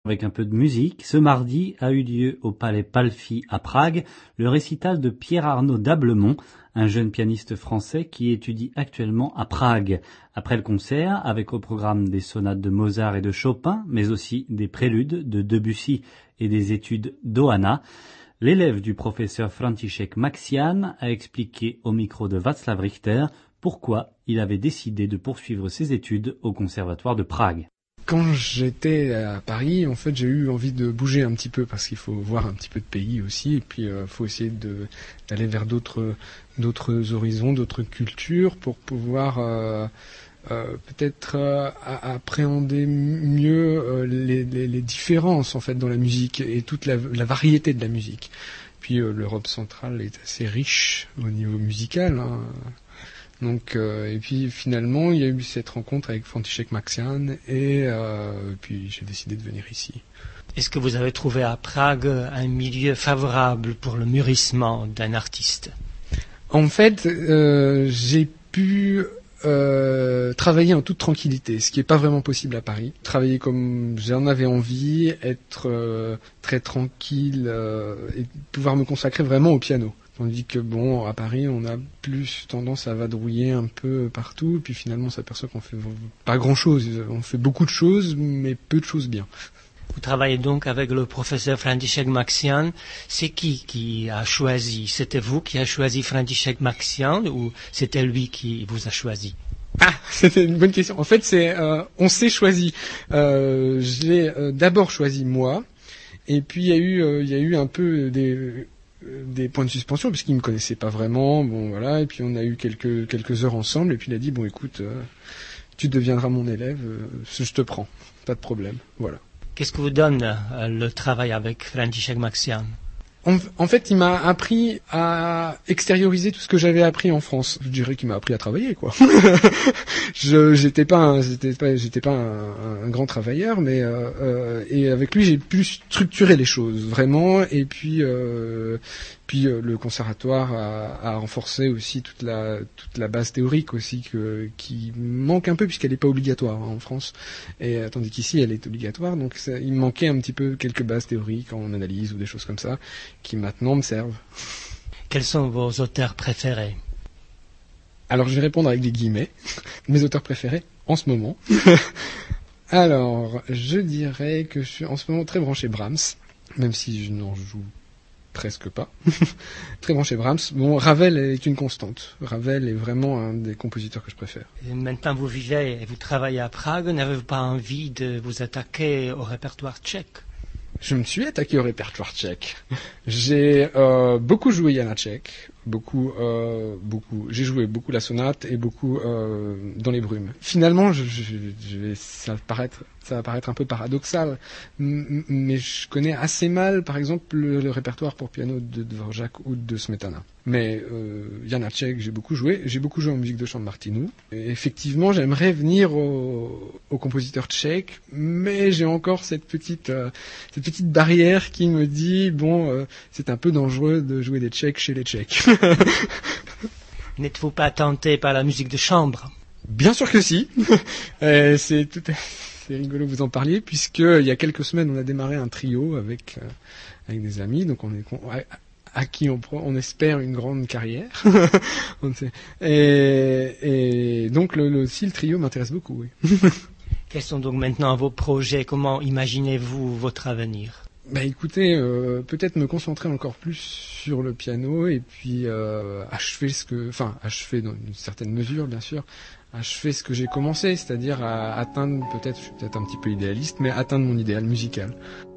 Avec un peu de musique, ce mardi a eu lieu au Palais Palfi à Prague le récital de Pierre-Arnaud d'Ablemont, un jeune pianiste français qui étudie actuellement à Prague. Après le concert, avec au programme des sonates de Mozart et de Chopin, mais aussi des préludes de Debussy et des études d'Ohana, l'élève du professeur František Maxian a expliqué au micro de Václav Richter pourquoi il avait décidé de poursuivre ses études au Conservatoire de Prague. Quand j'étais à Paris, en fait, j'ai eu envie de bouger un petit peu parce qu'il faut voir un petit peu de pays aussi, et puis faut essayer d'aller vers d'autres horizons, d'autres cultures pour pouvoir peut-être appréhender mieux les différences en fait dans la musique et toute la variété de la musique. Puis l'Europe centrale est assez riche au niveau musical, hein. Donc, et puis finalement, il y a eu cette rencontre avec František Maxian et puis j'ai décidé de venir ici. Est-ce que vous avez trouvé à Prague un milieu favorable pour le mûrissement d'un artiste? En fait, j'ai pu travailler en toute tranquillité, ce qui n'est pas vraiment possible à Paris. Travailler comme j'en avais envie, être très tranquille et pouvoir me consacrer vraiment au piano. Tandis que bon, à Paris, on a plus tendance à vadrouiller un peu partout, et puis finalement, on s'aperçoit qu'on fait pas grand-chose. On fait beaucoup de choses, mais peu de choses bien. Vous travaillez donc avec le professeur František Maxian. C'est qui a choisi? C'était vous qui a choisi František Maxian ou c'était lui qui vous a choisi? Ah, c'était une bonne question. En fait, on s'est choisi. J'ai d'abord choisi moi, et puis il y a eu un peu des points de suspension puisqu'il me connaissait pas vraiment, bon voilà, et puis on a eu quelques heures ensemble, et puis il a dit bon écoute, tu deviendras mon élève, je te prends, pas de problème, voilà. Qu'est-ce que vous donne le travail avec František Maxian? En fait, il m'a appris à extérioriser tout ce que j'avais appris en France. Je dirais qu'il m'a appris à travailler, quoi. J'étais pas un grand travailleur, mais et avec lui, j'ai pu structurer les choses vraiment. Et puis le conservatoire a renforcé aussi toute la base théorique aussi qui manque un peu puisqu'elle n'est pas obligatoire hein, en France. Et tandis qu'ici, elle est obligatoire. Donc il me manquait un petit peu quelques bases théoriques en analyse ou des choses comme ça, qui maintenant me servent. Quels sont vos auteurs préférés? Alors je vais répondre avec des guillemets. Mes auteurs préférés en ce moment. Alors je dirais que je suis en ce moment très branché Brahms, même si je n'en joue presque pas. Très branché Brahms. Bon, Ravel est une constante. Ravel est vraiment un des compositeurs que je préfère. Et maintenant vous vivez et vous travaillez à Prague, n'avez-vous pas envie de vous attaquer au répertoire tchèque? Je me suis attaqué au répertoire tchèque. J'ai beaucoup joué Janáček, beaucoup. J'ai joué beaucoup la sonate et beaucoup dans les brumes. Finalement, ça va paraître un peu paradoxal, mais je connais assez mal, par exemple, le répertoire pour piano de Dvořák ou de Smetana. Mais Janáček, j'ai beaucoup joué en musique de chant de Martinu. Et effectivement, j'aimerais venir au compositeur tchèque, mais j'ai encore cette petite barrière qui me dit c'est un peu dangereux de jouer des Tchèques chez les Tchèques. N'êtes-vous pas tenté par la musique de chambre? Bien sûr que si. C'est rigolo que vous en parliez, puisque il y a quelques semaines, on a démarré un trio avec des amis, donc à qui on espère une grande carrière. et donc aussi le trio m'intéresse beaucoup, oui. Quels sont donc maintenant vos projets? Comment imaginez-vous votre avenir? Écoutez, peut-être me concentrer encore plus sur le piano et puis achever dans une certaine mesure, bien sûr, achever ce que j'ai commencé, c'est-à-dire à atteindre, je suis peut-être un petit peu idéaliste, mais atteindre mon idéal musical.